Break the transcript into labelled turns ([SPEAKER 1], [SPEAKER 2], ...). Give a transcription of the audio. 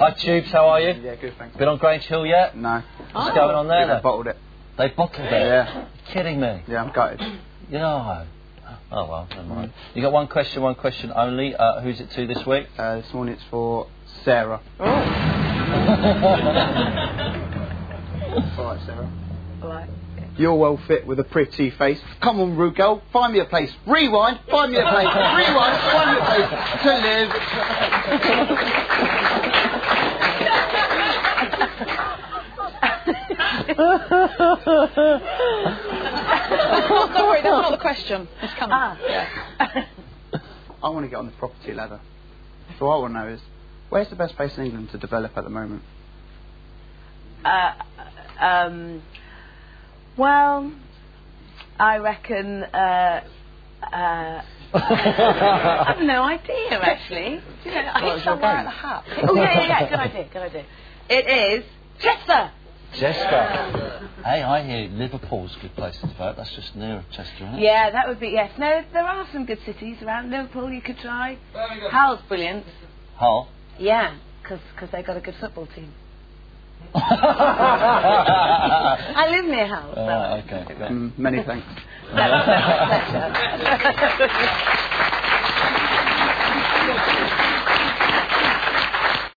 [SPEAKER 1] Hi Tubes, how are you?
[SPEAKER 2] Yeah, good, thanks.
[SPEAKER 1] Been on Grange Hill yet?
[SPEAKER 2] No.
[SPEAKER 1] What's going on there?
[SPEAKER 2] They bottled it.
[SPEAKER 1] They bottled it?
[SPEAKER 2] Yeah.
[SPEAKER 1] You're kidding me?
[SPEAKER 2] Yeah, I'm gutted.
[SPEAKER 1] Yeah. Oh well, never mind. You got one question only. Who's it to this week?
[SPEAKER 2] This morning it's for Sarah.
[SPEAKER 3] Oh.
[SPEAKER 2] Alright, Sarah.
[SPEAKER 3] Alright.
[SPEAKER 2] You're well fit with a pretty face. Come on, rude girl, find me a place. Rewind, find me a place. Rewind, find me a place to live.
[SPEAKER 3] Don't worry, that's not the question. It's coming.
[SPEAKER 2] Yeah. I want to get on the property ladder. So what I want to know is, where's the best place in England to develop at the moment?
[SPEAKER 3] Well, I reckon. I have no idea, actually. You know, I hit somewhere at the hat. Oh yeah. Good idea. It is Chester.
[SPEAKER 1] Chester. Hey, I hear Liverpool's a good place to develop. That's just near Chester, isn't it?
[SPEAKER 3] Yeah, that would be, yes. No, there are some good cities around Liverpool you could try. Hull's brilliant.
[SPEAKER 1] Hull?
[SPEAKER 3] Yeah, because they've got a good football team. I live near Hull. So.
[SPEAKER 1] Okay.
[SPEAKER 2] Many thanks.
[SPEAKER 3] Pleasure.